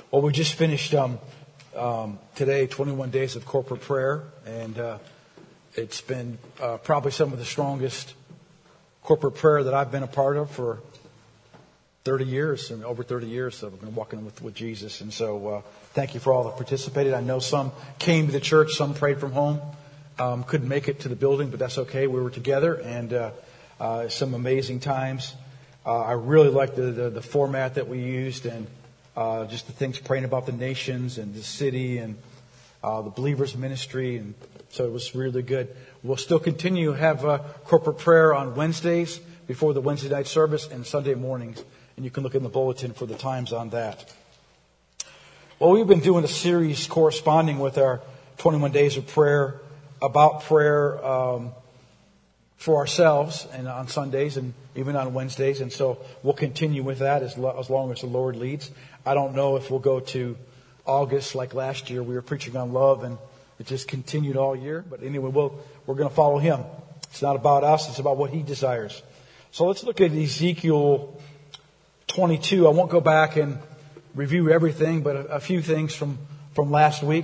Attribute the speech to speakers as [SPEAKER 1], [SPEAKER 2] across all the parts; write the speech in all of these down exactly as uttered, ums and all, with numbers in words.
[SPEAKER 1] Well, we just finished um, um, today twenty-one days of corporate prayer, and uh, it's been uh, probably some of the strongest corporate prayer that I've been a part of for thirty years, and over thirty years. So we've been walking with, with Jesus, and so uh, thank you for all that participated. I know some came to the church, some prayed from home, um, couldn't make it to the building, but that's okay. We were together, and uh, uh, some amazing times. Uh, I really liked the, the the format that we used, and Uh, just the things praying about the nations and the city and uh, the believers ministry. And so it was really good. We'll still continue to have uh, corporate prayer on Wednesdays before the Wednesday night service and Sunday mornings. And you can look in the bulletin for the times on that. Well, we've been doing a series corresponding with our twenty-one days of prayer about prayer um, for ourselves and on Sundays and even on Wednesdays. And so we'll continue with that as, lo- as long as the Lord leads. I don't know if we'll go to August like last year. We were preaching on love and it just continued all year. But anyway, we'll, we're going to follow Him. It's not about us. It's about what He desires. So let's look at Ezekiel twenty-two. I won't go back and review everything, but a, a few things from, from last week.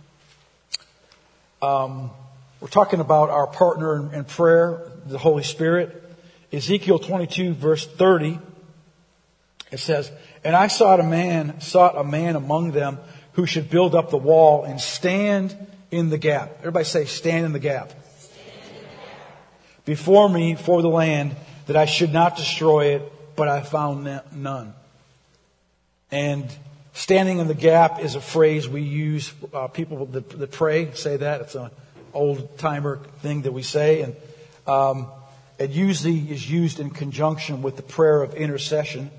[SPEAKER 1] Um, we're talking about our partner in, in prayer, the Holy Spirit. Ezekiel twenty-two verse thirty. It says, "And I sought a man, sought a man among them who should build up the wall and stand in the gap." Everybody say, stand in the gap. Stand in the gap. "Before me for the land, that I should not destroy it, but I found none." And standing in the gap is a phrase we use. Uh, people that, that pray say that. It's an old timer thing that we say. And um, it usually is used in conjunction with the prayer of intercession.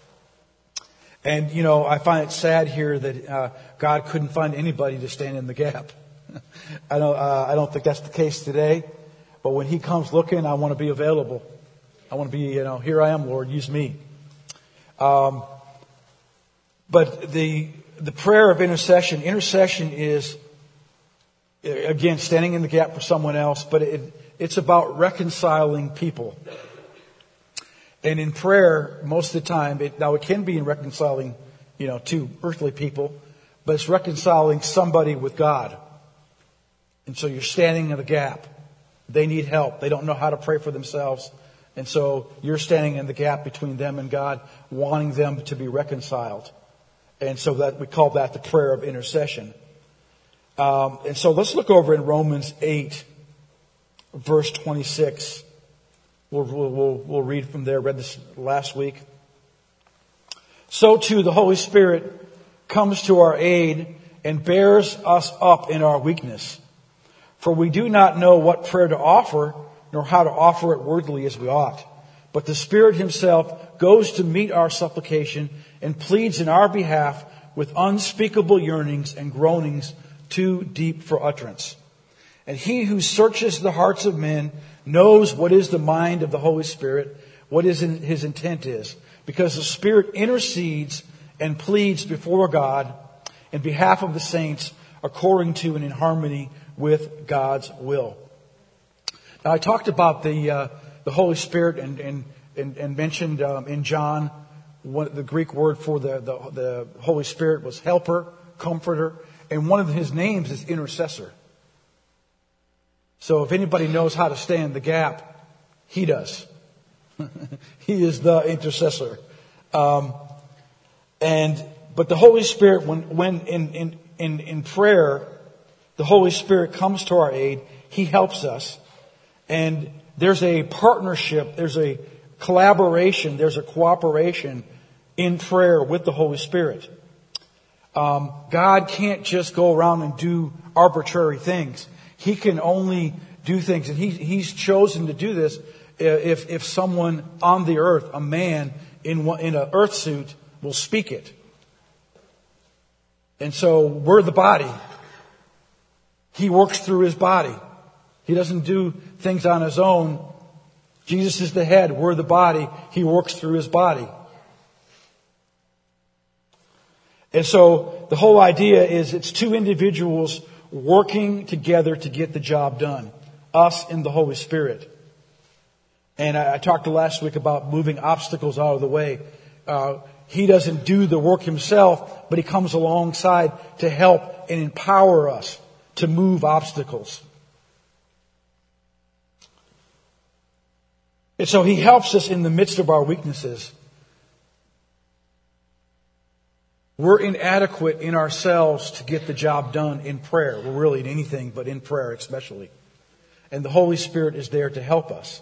[SPEAKER 1] And, you know, I find it sad here that uh, God couldn't find anybody to stand in the gap. I don't, uh, I don't think that's the case today. But when He comes looking, I want to be available. I want to be, you know, here I am, Lord, use me. Um, but the the prayer of intercession, intercession is, again, standing in the gap for someone else, but it, it's about reconciling people. And in prayer, most of the time, it, now it can be in reconciling, you know, two earthly people, but it's reconciling somebody with God. And so you're standing in the gap. They need help. They don't know how to pray for themselves. And so you're standing in the gap between them and God, wanting them to be reconciled. And so that we call that the prayer of intercession. Um, and so let's look over in Romans eight, verse twenty-six. We'll, we'll, we'll read from there. Read this last week. "So too the Holy Spirit comes to our aid and bears us up in our weakness. For we do not know what prayer to offer, nor how to offer it worthily as we ought. But the Spirit Himself goes to meet our supplication and pleads in our behalf with unspeakable yearnings and groanings too deep for utterance. And He who searches the hearts of men knows what is the mind of the Holy Spirit, what is in His intent is, because the Spirit intercedes and pleads before God in behalf of the saints according to and in harmony with God's will." Now, I talked about the uh, the Holy Spirit and and and, and mentioned um, in John what the Greek word for the, the the Holy Spirit was helper, comforter, and one of His names is intercessor. So if anybody knows how to stand the gap, He does. He is the intercessor. Um, and but the Holy Spirit, when when in, in in in prayer, the Holy Spirit comes to our aid. He helps us, and there's a partnership, there's a collaboration, there's a cooperation in prayer with the Holy Spirit. Um, God can't just go around and do arbitrary things. He can only do things, and he, He's chosen to do this if if someone on the earth, a man in in an earth suit, will speak it. And so we're the body. He works through His body. He doesn't do things on His own. Jesus is the head. We're the body. He works through His body. And so the whole idea is it's two individuals working together to get the job done. Us and the Holy Spirit. And I, I talked last week about moving obstacles out of the way. Uh, He doesn't do the work himself, but he comes alongside to help and empower us to move obstacles. And so he helps us in the midst of our weaknesses. We're inadequate in ourselves to get the job done in prayer. We're really in anything, but in prayer especially. And the Holy Spirit is there to help us.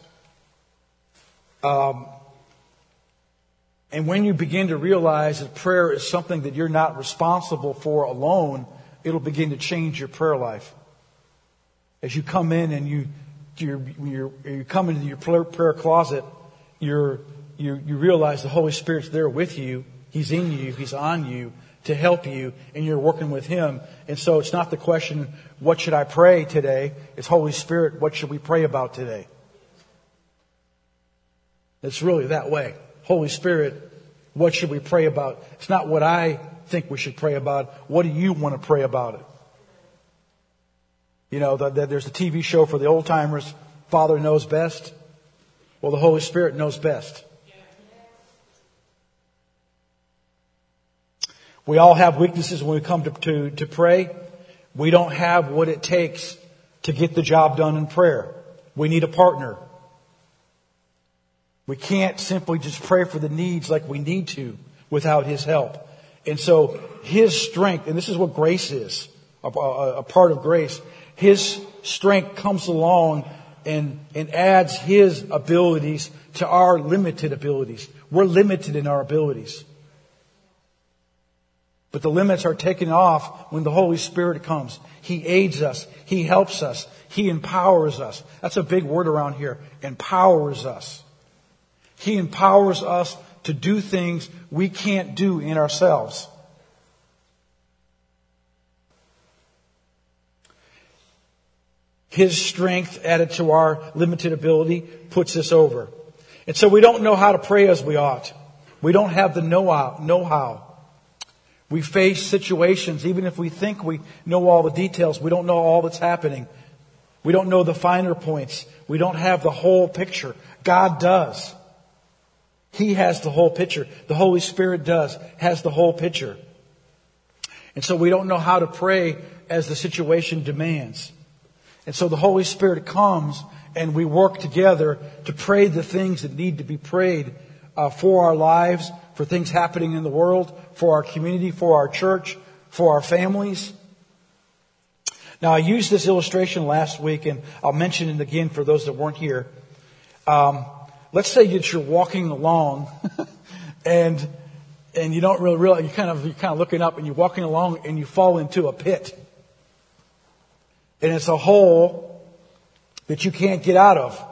[SPEAKER 1] Um, and when you begin to realize that prayer is something that you're not responsible for alone, it'll begin to change your prayer life. As you come in and you you're, you're, you come into your prayer closet, you're, you you realize the Holy Spirit's there with you. He's in you. He's on you to help you, and you're working with Him. And so it's not the question, what should I pray today? It's Holy Spirit, what should we pray about today? It's really that way. Holy Spirit, what should we pray about? It's not what I think we should pray about. What do you want to pray about it? You know, the, the, there's a T V show for the old timers, Father Knows Best. Well, the Holy Spirit knows best. We all have weaknesses when we come to, to, to pray. We don't have what it takes to get the job done in prayer. We need a partner. We can't simply just pray for the needs like we need to without His help. And so His strength, and this is what grace is, a, a, a part of grace, His strength comes along and, and adds His abilities to our limited abilities. We're limited in our abilities. But the limits are taken off when the Holy Spirit comes. He aids us. He helps us. He empowers us. That's a big word around here. Empowers us. He empowers us to do things we can't do in ourselves. His strength added to our limited ability puts us over. And so we don't know how to pray as we ought. We don't have the know-how. know-how. We face situations, even if we think we know all the details, we don't know all that's happening. We don't know the finer points. We don't have the whole picture. God does. He has the whole picture. The Holy Spirit does, has the whole picture. And so we don't know how to pray as the situation demands. And so the Holy Spirit comes and we work together to pray the things that need to be prayed uh, for our lives, for things happening in the world, for our community, for our church, for our families. Now, I used this illustration last week, and I'll mention it again for those that weren't here. Um, let's say that you're walking along, and and you don't really realize, you kind of you're kind of looking up, and you're walking along, and you fall into a pit, and it's a hole that you can't get out of,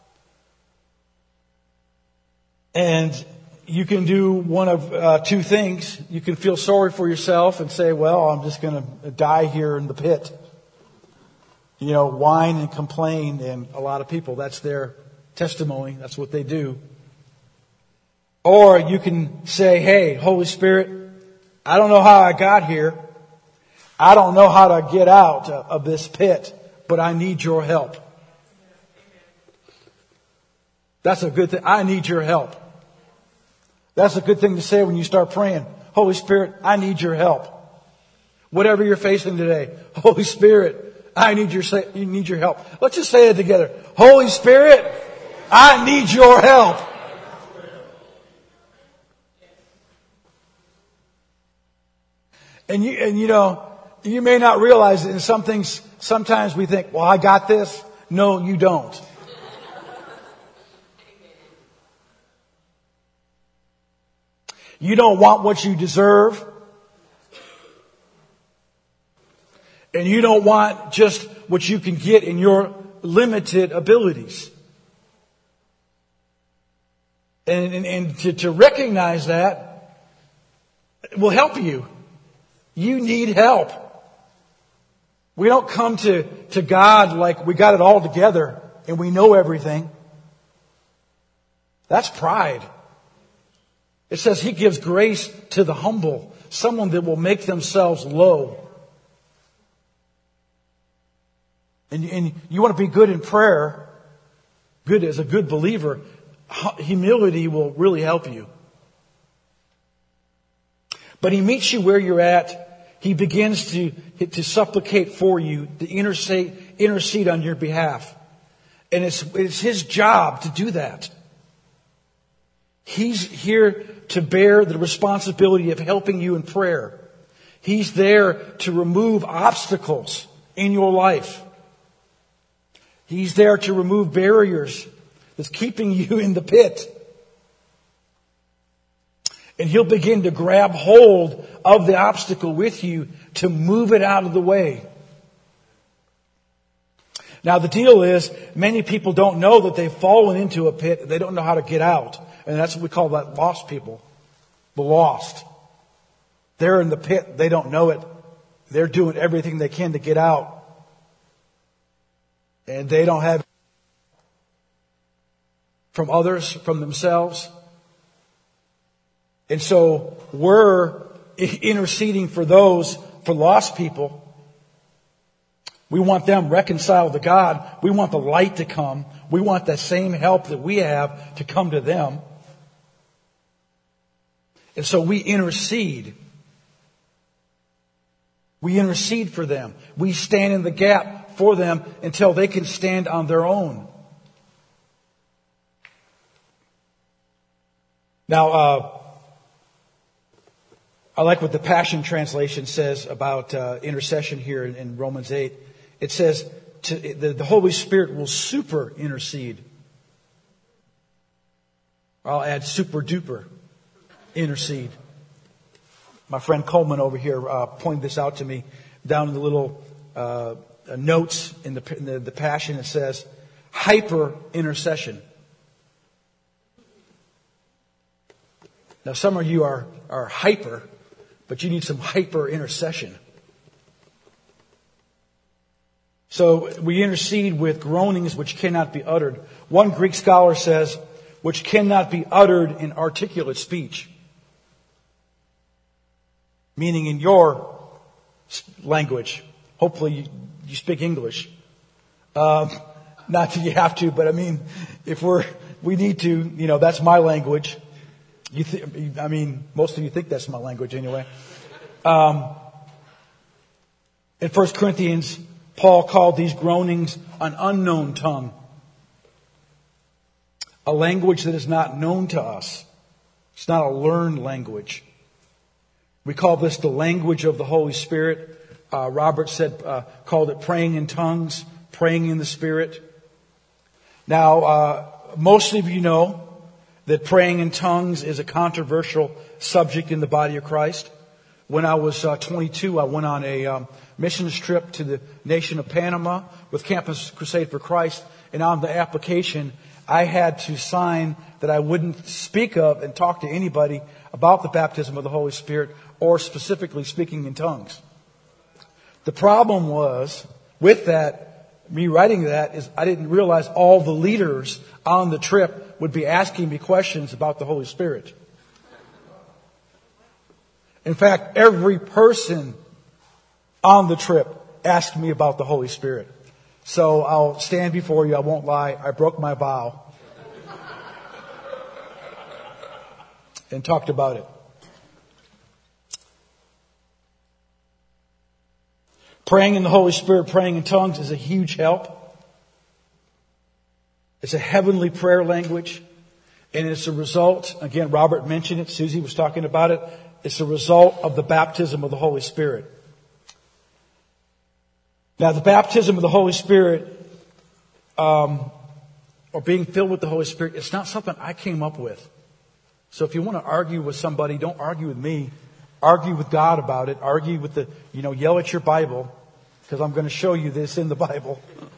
[SPEAKER 1] and you can do one of uh, two things. You can feel sorry for yourself and say, well, I'm just going to die here in the pit. You know, whine and complain. And a lot of people, that's their testimony. That's what they do. Or you can say, hey, Holy Spirit, I don't know how I got here. I don't know how to get out of this pit, but I need your help. That's a good thing. I need your help. That's a good thing to say when you start praying. Holy Spirit, I need your help. Whatever you're facing today, Holy Spirit, I need your you need your help. Let's just say it together. Holy Spirit, I need your help. And you and you know, you may not realize it. In some things, sometimes we think, well, I got this. No, you don't. You don't want what you deserve. And you don't want just what you can get in your limited abilities. And, and, and to, to recognize that will help you. You need help. We don't come to, to God like we got it all together and we know everything. That's pride. It says He gives grace to the humble, someone that will make themselves low. And, and you want to be good in prayer, good as a good believer, humility will really help you. But he meets you where you're at. He begins to, to supplicate for you, to intercede, intercede on your behalf. And it's, it's his job to do that. He's here to bear the responsibility of helping you in prayer. He's there to remove obstacles in your life. He's there to remove barriers that's keeping you in the pit. And he'll begin to grab hold of the obstacle with you to move it out of the way. Now the deal is, many people don't know that they've fallen into a pit. They don't know how to get out. And that's what we call that lost people. The lost. They're in the pit. They don't know it. They're doing everything they can to get out. And they don't have from others, from themselves. And so we're interceding for those, for lost people. We want them reconciled to God. We want the light to come. We want the same help that we have to come to them. And so we intercede. We intercede for them. We stand in the gap for them until they can stand on their own. Now, uh, I like what the Passion Translation says about uh, intercession here in, in Romans eight. It says to, the, the Holy Spirit will super intercede. I'll add super duper intercede. My friend Coleman over here uh, pointed this out to me down in the little uh, notes in the, in the the Passion. It says hyper intercession. Now, some of you are are hyper, but you need some hyper intercession. So we intercede with groanings which cannot be uttered. One Greek scholar says, which cannot be uttered in articulate speech. Meaning in your language. Hopefully you, you speak English. Um, not that you have to, but I mean, if we're, we need to, you know, that's my language. You th- I mean, most of you think that's my language anyway. Um, in First Corinthians, Paul called these groanings an unknown tongue. A language that is not known to us. It's not a learned language. We call this the language of the Holy Spirit. Uh, Robert said, uh, called it praying in tongues, praying in the Spirit. Now, uh, most of you know that praying in tongues is a controversial subject in the body of Christ. When I was uh, twenty-two, I went on a um, missions trip to the nation of Panama with Campus Crusade for Christ. And on the application, I had to sign that I wouldn't speak of and talk to anybody about the baptism of the Holy Spirit or specifically speaking in tongues. The problem was, with that, me writing that, is I didn't realize all the leaders on the trip would be asking me questions about the Holy Spirit. In fact, every person on the trip asked me about the Holy Spirit. So I'll stand before you. I won't lie. I broke my vow and talked about it. Praying in the Holy Spirit, praying in tongues is a huge help. It's a heavenly prayer language. And it's a result, again, Robert mentioned it, Susie was talking about it. It's a result of the baptism of the Holy Spirit. Now, the baptism of the Holy Spirit, um, or being filled with the Holy Spirit, it's not something I came up with. So if you want to argue with somebody, don't argue with me. Argue with God about it. Argue with the, you know, yell at your Bible, because I'm going to show you this in the Bible.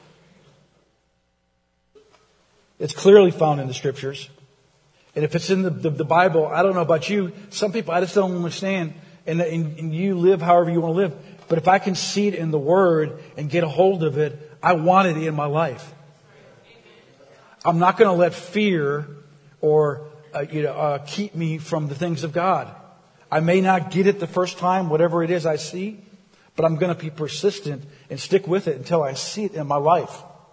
[SPEAKER 1] It's clearly found in the Scriptures. And if it's in the, the, the Bible, I don't know about you, some people I just don't understand, and, and, and you live however you want to live. But if I can see it in the Word and get a hold of it, I want it in my life. I'm not going to let fear or uh, you know uh, keep me from the things of God. I may not get it the first time, whatever it is I see, but I'm going to be persistent and stick with it until I see it in my life.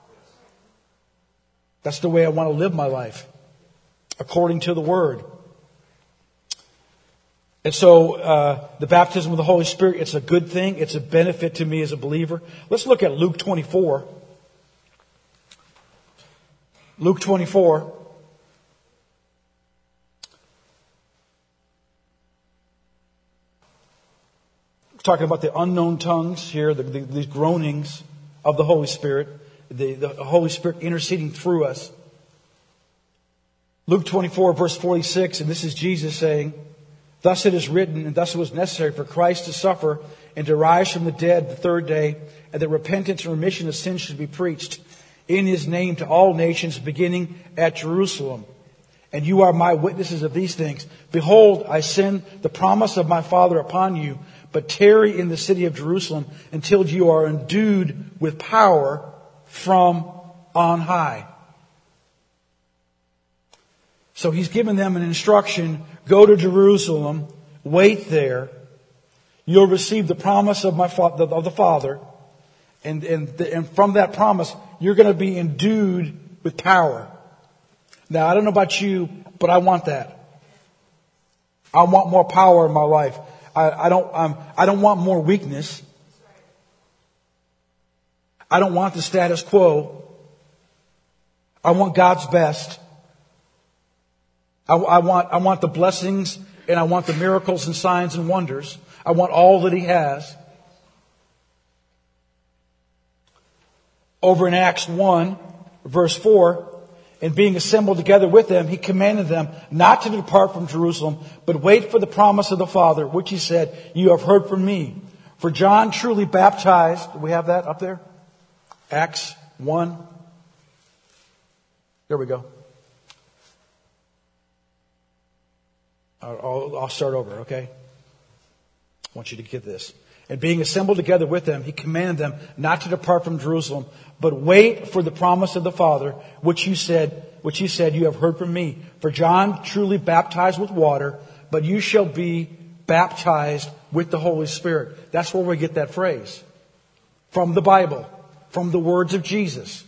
[SPEAKER 1] That's the way I want to live my life, according to the Word. And so uh, the baptism of the Holy Spirit, it's a good thing. It's a benefit to me as a believer. Let's look at Luke twenty-four. Luke twenty-four. We're talking about the unknown tongues here, the, the, these groanings of the Holy Spirit, the, the Holy Spirit interceding through us. Luke twenty-four, verse forty-six, and this is Jesus saying, "Thus it is written, and thus it was necessary for Christ to suffer and to rise from the dead the third day, and that repentance and remission of sins should be preached in His name to all nations, beginning at Jerusalem. And you are my witnesses of these things. Behold, I send the promise of my Father upon you, but tarry in the city of Jerusalem until you are endued with power from on high." So He's given them an instruction: go to Jerusalem, wait there. You'll receive the promise of my fa- of the Father, and and, the, and from that promise, you're going to be endued with power. Now, I don't know about you, but I want that. I want more power in my life. I, I don't. Um, I don't want more weakness. I don't want the status quo. I want God's best. I, I want. I want the blessings, and I want the miracles and signs and wonders. I want all that He has. Over in Acts one, verse four. And being assembled together with them, He commanded them not to depart from Jerusalem, but wait for the promise of the Father, which He said, "You have heard from me. For John truly baptized." Do we have that up there? Acts one. There we go. I'll, I'll start over, okay? I want you to get this. And being assembled together with them, He commanded them not to depart from Jerusalem, but wait for the promise of the Father, which you said, which He said, "You have heard from me. For John truly baptized with water, but you shall be baptized with the Holy Spirit." That's where we get that phrase. From the Bible. From the words of Jesus.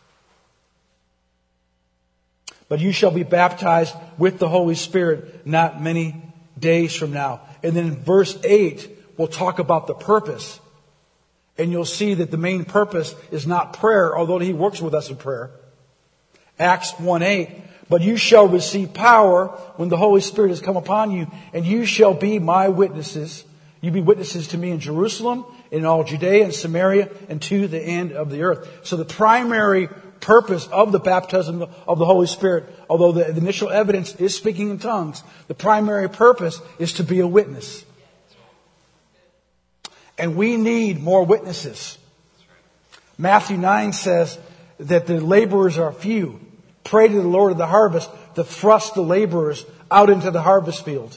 [SPEAKER 1] "But you shall be baptized with the Holy Spirit not many days from now." And then in verse eight, we'll talk about the purpose. And you'll see that the main purpose is not prayer, although He works with us in prayer. Acts one eight. "But you shall receive power when the Holy Spirit has come upon you, and you shall be my witnesses. You be witnesses to me in Jerusalem, in all Judea and Samaria, and to the end of the earth." So the primary purpose of the baptism of the Holy Spirit, although the initial evidence is speaking in tongues, the primary purpose is to be a witness. And we need more witnesses. Matthew nine says that the laborers are few. Pray to the Lord of the harvest to thrust the laborers out into the harvest field.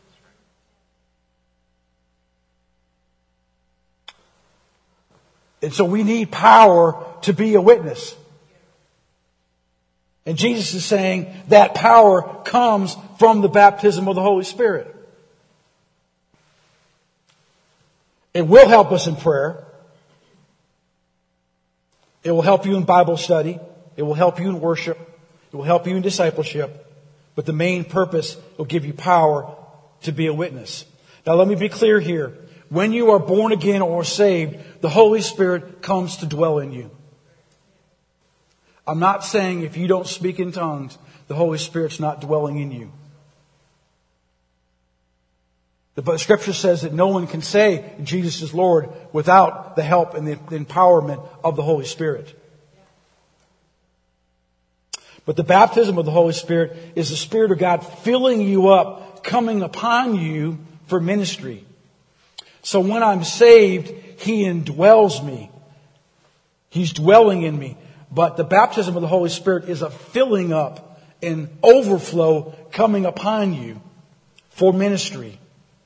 [SPEAKER 1] And so we need power to be a witness. And Jesus is saying that power comes from the baptism of the Holy Spirit. It will help us in prayer. It will help you in Bible study. It will help you in worship. It will help you in discipleship. But the main purpose will give you power to be a witness. Now let me be clear here. When you are born again or saved, the Holy Spirit comes to dwell in you. I'm not saying if you don't speak in tongues, the Holy Spirit's not dwelling in you. The Scripture says that no one can say Jesus is Lord without the help and the empowerment of the Holy Spirit. But the baptism of the Holy Spirit is the Spirit of God filling you up, coming upon you for ministry. So when I'm saved, He indwells me. He's dwelling in me. But the baptism of the Holy Spirit is a filling up and overflow coming upon you for ministry.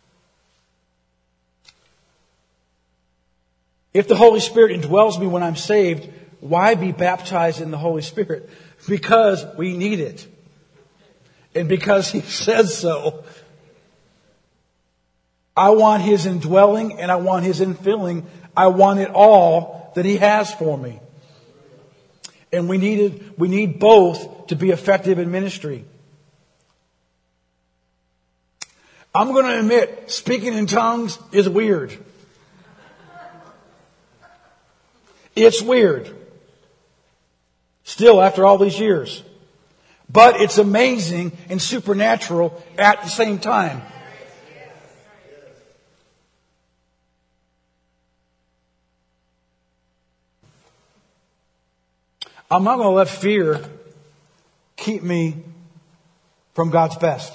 [SPEAKER 1] If the Holy Spirit indwells me when I'm saved, why be baptized in the Holy Spirit? Because we need it. And because He says so. I want His indwelling and I want His infilling. I want it all that He has for me. And we needed, we need both to be effective in ministry. I'm going to admit, speaking in tongues is weird. It's weird. Still, after all these years. But it's amazing and supernatural at the same time. I'm not going to let fear keep me from God's best.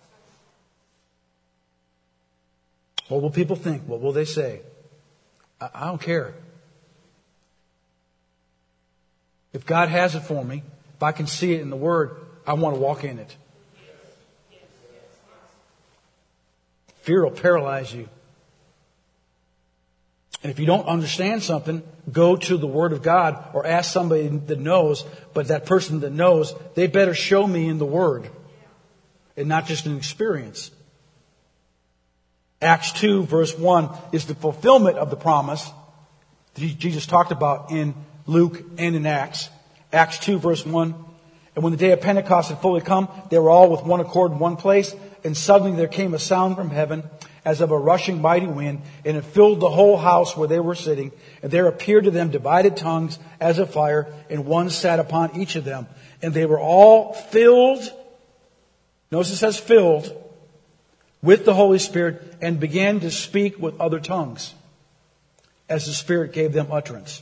[SPEAKER 1] What will people think? What will they say? I, I don't care. If God has it for me, if I can see it in the Word, I want to walk in it. Fear will paralyze you. And if you don't understand something, go to the Word of God or ask somebody that knows. But that person that knows, they better show me in the Word and not just an experience. Acts two verse one is the fulfillment of the promise that Jesus talked about in Luke and in Acts. Acts two verse one. And when the day of Pentecost had fully come, they were all with one accord in one place. And suddenly there came a sound from heaven as of a rushing mighty wind, and it filled the whole house where they were sitting. And there appeared to them divided tongues as of fire, and one sat upon each of them. And they were all filled, notice it says filled, with the Holy Spirit, and began to speak with other tongues as the Spirit gave them utterance.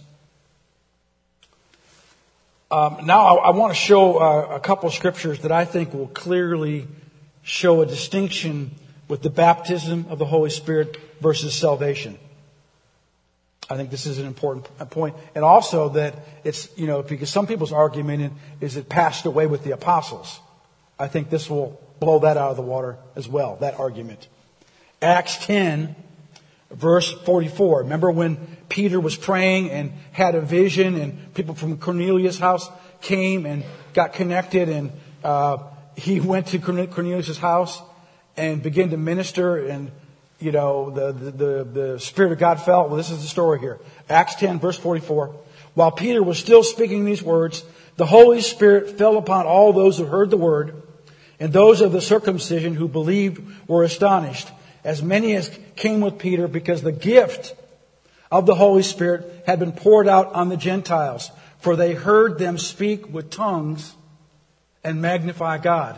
[SPEAKER 1] Um, now I, I want to show uh, a couple of scriptures that I think will clearly show a distinction with the baptism of the Holy Spirit versus salvation. I think this is an important point. And also that it's, you know, because some people's argument is it passed away with the apostles. I think this will blow that out of the water as well, that argument. Acts ten, verse forty-four. Remember when Peter was praying and had a vision and people from Cornelius' house came and got connected, and uh, he went to Cornelius' house and began to minister, and you know the, the the the Spirit of God fell. Well, this is the story here. Acts ten, verse forty-four. While Peter was still speaking these words, the Holy Spirit fell upon all those who heard the word, and those of the circumcision who believed were astonished, as many as came with Peter, because the gift of the Holy Spirit had been poured out on the Gentiles, for they heard them speak with tongues and magnify God.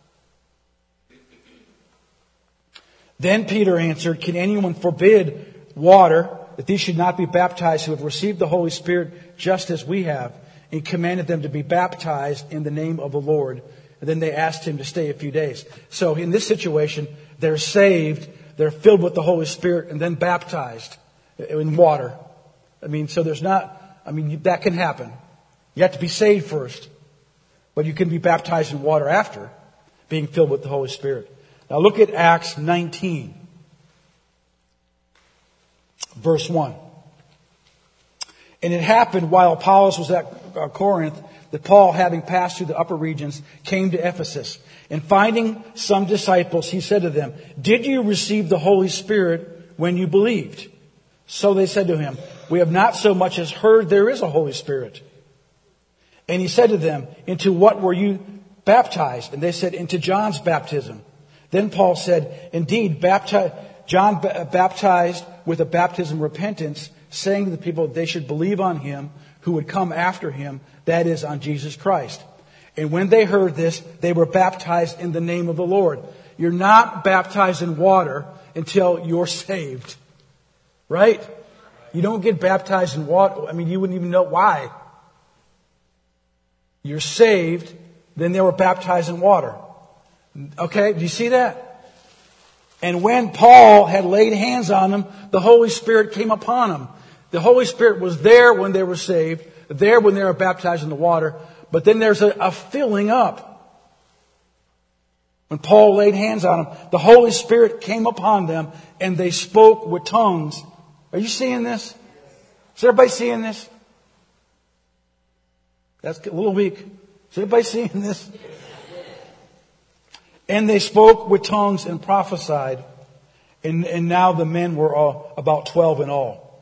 [SPEAKER 1] Then Peter answered, "Can anyone forbid water, that these should not be baptized who have received the Holy Spirit just as we have?" And he commanded them to be baptized in the name of the Lord. And then they asked him to stay a few days. So in this situation, they're saved, they're filled with the Holy Spirit, and then baptized in water. I mean, so there's not, I mean, that can happen. You have to be saved first, but you can be baptized in water after being filled with the Holy Spirit. Now look at Acts nineteen, verse one. And it happened while Apollos was at Corinth that Paul, having passed through the upper regions, came to Ephesus. And finding some disciples, he said to them, "Did you receive the Holy Spirit when you believed?" So they said to him, "We have not so much as heard there is a Holy Spirit." And he said to them, "Into what were you baptized?" And they said, "Into John's baptism." Then Paul said, "Indeed, bapti- John b- baptized with a baptism of repentance, saying to the people that they should believe on him who would come after him, that is, on Jesus Christ. And when they heard this, they were baptized in the name of the Lord." You're not baptized in water until you're saved. Right? You don't get baptized in water. I mean, you wouldn't even know why. You're saved, then they were baptized in water. Okay, do you see that? And when Paul had laid hands on them, the Holy Spirit came upon them. The Holy Spirit was there when they were saved, there when they were baptized in the water, but then there's a, a filling up. When Paul laid hands on them, the Holy Spirit came upon them and they spoke with tongues. Are you seeing this? Is everybody seeing this? That's a little weak. Is everybody seeing this? And they spoke with tongues and prophesied. And, and now the men were all, about twelve in all.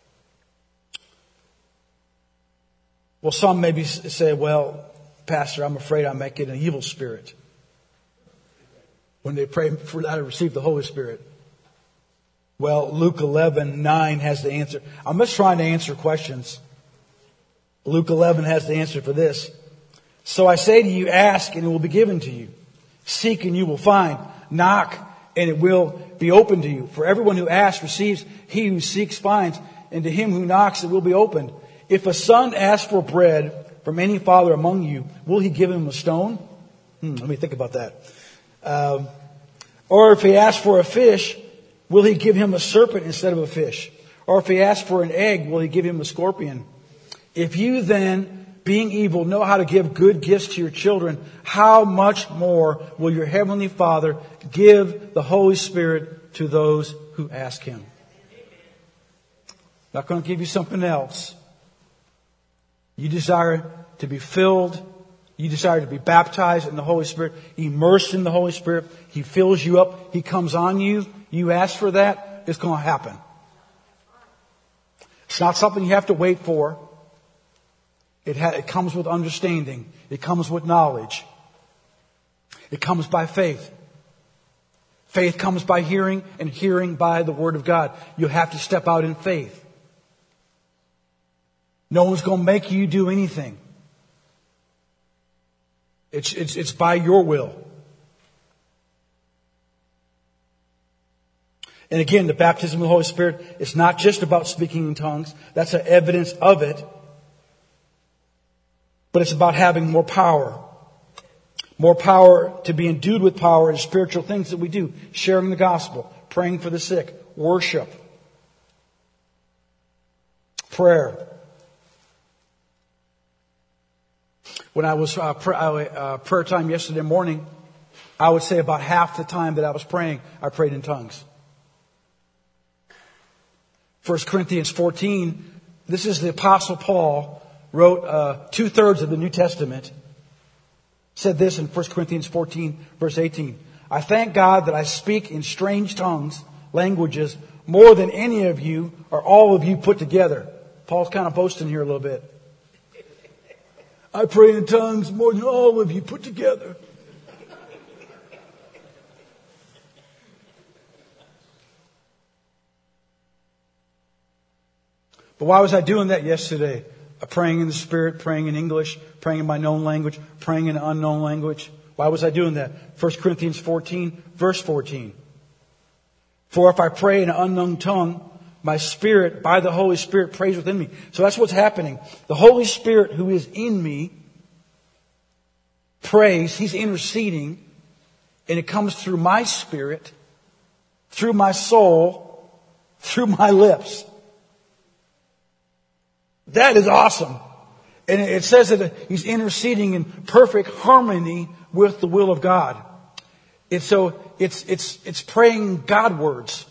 [SPEAKER 1] Well, some maybe say, "Well, Pastor, I'm afraid I might get an evil spirit." when they pray for that to receive the Holy Spirit? Well, Luke eleven nine has the answer. I'm just trying to answer questions. Luke eleven has the answer for this. So I say to you, ask and it will be given to you. Seek and you will find. Knock and it will be opened to you. For everyone who asks receives, he who seeks finds, and to him who knocks it will be opened. If a son asks for bread from any father among you, will he give him a stone? Hmm, let me think about that. Um, or if he asks for a fish, will he give him a serpent instead of a fish? Or if he asks for an egg, will he give him a scorpion? If you then, being evil, know how to give good gifts to your children, how much more will your heavenly Father give the Holy Spirit to those who ask him? Not going to give you something else. You desire to be filled. You desire to be baptized in the Holy Spirit, immersed in the Holy Spirit. He fills you up. He comes on you. You ask for that. It's going to happen. It's not something you have to wait for. It, ha- it comes with understanding. It comes with knowledge. It comes by faith. Faith comes by hearing, and hearing by the Word of God. You have to step out in faith. No one's going to make you do anything. It's, it's, it's by your will. And again, the baptism of the Holy Spirit is not just about speaking in tongues. That's an evidence of it. But it's about having more power. More power to be endued with power in spiritual things that we do. Sharing the gospel. Praying for the sick. Worship. Prayer. When I was uh, pr- uh, prayer time yesterday morning, I would say about half the time that I was praying, I prayed in tongues. First Corinthians fourteen, this is the Apostle Paul, wrote uh, two-thirds of the New Testament, said this in First Corinthians fourteen, verse eighteen. I thank God that I speak in strange tongues, languages, more than any of you or all of you put together. Paul's kind of boasting here a little bit. I pray in tongues more than all of you put together. But why was I doing that yesterday? Praying in the Spirit, praying in English, praying in my known language, praying in an unknown language. Why was I doing that? First Corinthians fourteen, verse fourteen. For if I pray in an unknown tongue, my spirit, by the Holy Spirit, prays within me. So that's what's happening. The Holy Spirit who is in me prays. He's interceding. And it comes through my spirit, through my soul, through my lips. That is awesome. And it says that he's interceding in perfect harmony with the will of God. And so it's, it's, it's praying God words.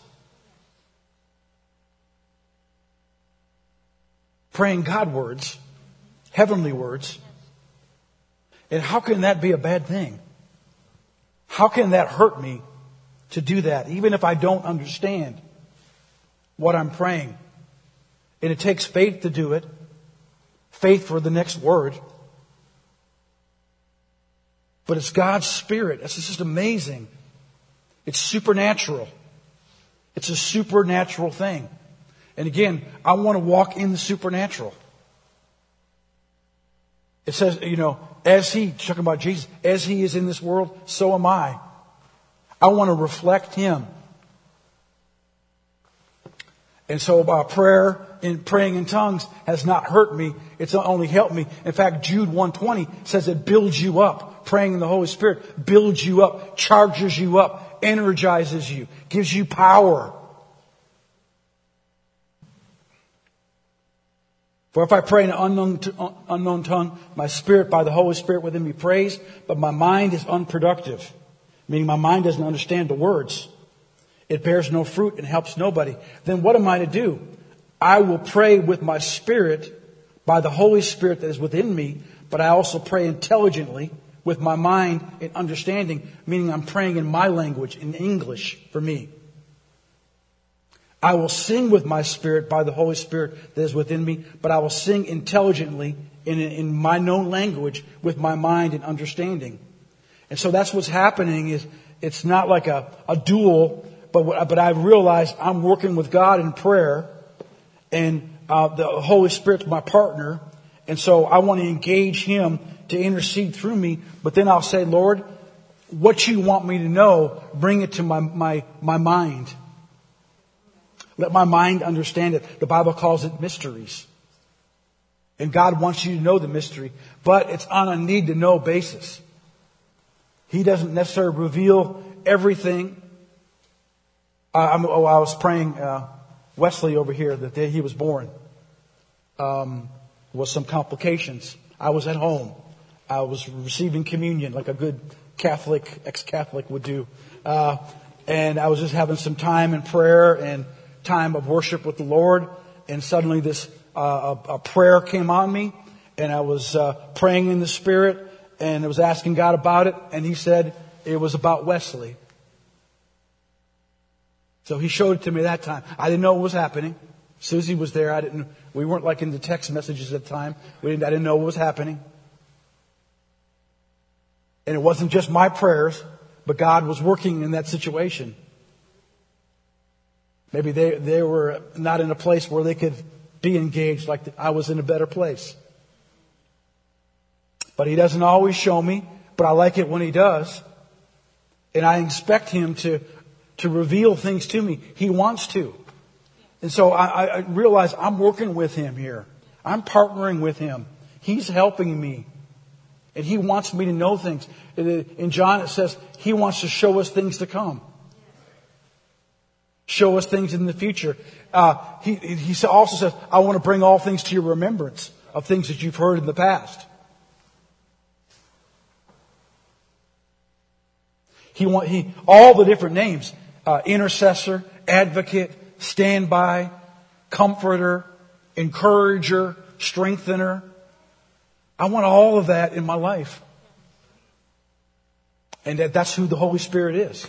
[SPEAKER 1] Praying God words. Heavenly words. And how can that be a bad thing? How can that hurt me to do that, even if I don't understand what I'm praying? And it takes faith to do it. Faith for the next word. But it's God's Spirit. It's just amazing. It's supernatural. It's a supernatural thing. And again, I want to walk in the supernatural. It says, you know, as He, talking about Jesus, as He is in this world, so am I. I want to reflect Him. And so uh, prayer in praying in tongues has not hurt me. It's only helped me. In fact, Jude one twenty says it builds you up. Praying in the Holy Spirit builds you up, charges you up, energizes you, gives you power. For if I pray in an unknown, unknown tongue, my spirit by the Holy Spirit within me prays, but my mind is unproductive. Meaning my mind doesn't understand the words. It bears no fruit and helps nobody. Then what am I to do? I will pray with my spirit by the Holy Spirit that is within me, but I also pray intelligently with my mind and understanding, meaning I'm praying in my language, in English for me. I will sing with my spirit by the Holy Spirit that is within me, but I will sing intelligently in, in my known language with my mind and understanding. And so that's what's happening is it's not like a, a duel, but what, but I've realized I'm working with God in prayer, and uh, the Holy Spirit's my partner, and so I want to engage Him to intercede through me. But then I'll say, Lord, what you want me to know, bring it to my my my mind. Let my mind understand it. The Bible calls it mysteries. And God wants you to know the mystery, but it's on a need to know basis. He doesn't necessarily reveal everything. Uh, I'm, oh, I was praying, uh, Wesley over here, the day he was born, um, was some complications. I was at home. I was receiving communion like a good Catholic, ex-Catholic would do. Uh, and I was just having some time in prayer and time of worship with the Lord. And suddenly this Uh, a, a prayer came on me, and I was uh, praying in the Spirit, and I was asking God about it, and He said it was about Wesley. So He showed it to me that time. I didn't know what was happening. Susie was there. I didn't. We weren't like in the text messages at the time. We didn't. I didn't know what was happening, and it wasn't just my prayers, but God was working in that situation. Maybe they they were not in a place where they could be engaged like I was in a better place. But He doesn't always show me, but I like it when He does. And I expect Him to, to reveal things to me. He wants to. And so I, I realize I'm working with Him here. I'm partnering with Him. He's helping me. And He wants me to know things. In John it says He wants to show us things to come. Show us things in the future. Uh, he, he also says, I want to bring all things to your remembrance of things that you've heard in the past. He want, he, all the different names, uh, intercessor, advocate, standby, comforter, encourager, strengthener. I want all of that in my life. And that, that's who the Holy Spirit is.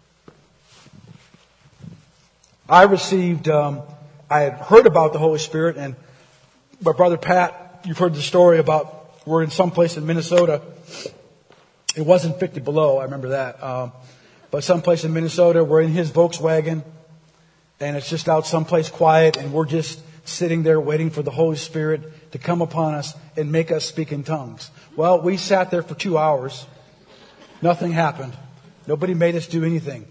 [SPEAKER 1] I received, um, I had heard about the Holy Spirit, and my brother Pat, you've heard the story about we're in some place in Minnesota. It wasn't fifty below, I remember that. Um, but someplace in Minnesota, we're in his Volkswagen, and it's just out someplace quiet, and we're just sitting there waiting for the Holy Spirit to come upon us and make us speak in tongues. Well, we sat there for two hours. Nothing happened. Nobody made us do anything.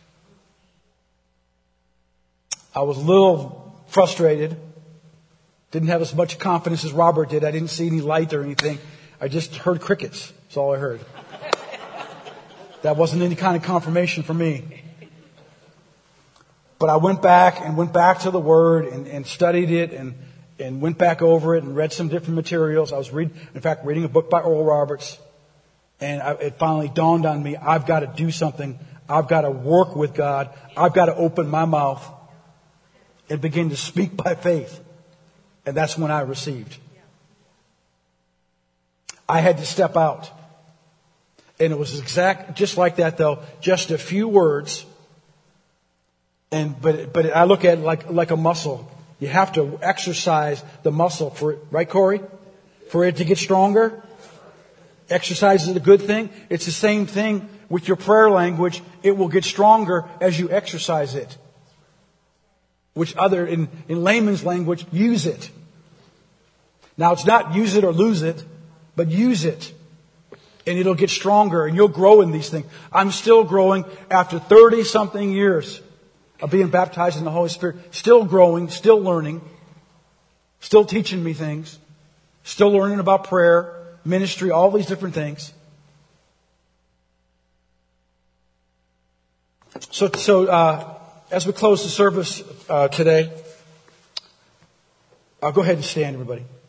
[SPEAKER 1] I was a little frustrated. Didn't have as much confidence as Robert did. I didn't see any light or anything. I just heard crickets. That's all I heard. That wasn't any kind of confirmation for me. But I went back and went back to the Word and, and studied it and, and went back over it and read some different materials. I was reading, in fact, reading a book by Oral Roberts. And I, it finally dawned on me, I've got to do something. I've got to work with God. I've got to open my mouth and begin to speak by faith. And that's when I received. I had to step out. And it was exact, just like that though, just a few words. And, but, but I look at it like, like a muscle. You have to exercise the muscle for it, right, Corey? For it to get stronger. Exercise is a good thing. It's the same thing with your prayer language. It will get stronger as you exercise it. Which other, in, in layman's language, use it. Now it's not use it or lose it, but use it. And it'll get stronger and you'll grow in these things. I'm still growing after thirty something years of being baptized in the Holy Spirit. Still growing, still learning, still teaching me things, still learning about prayer, ministry, all these different things. So, so, uh, as we close the service uh, today, I'll go ahead and stand, everybody.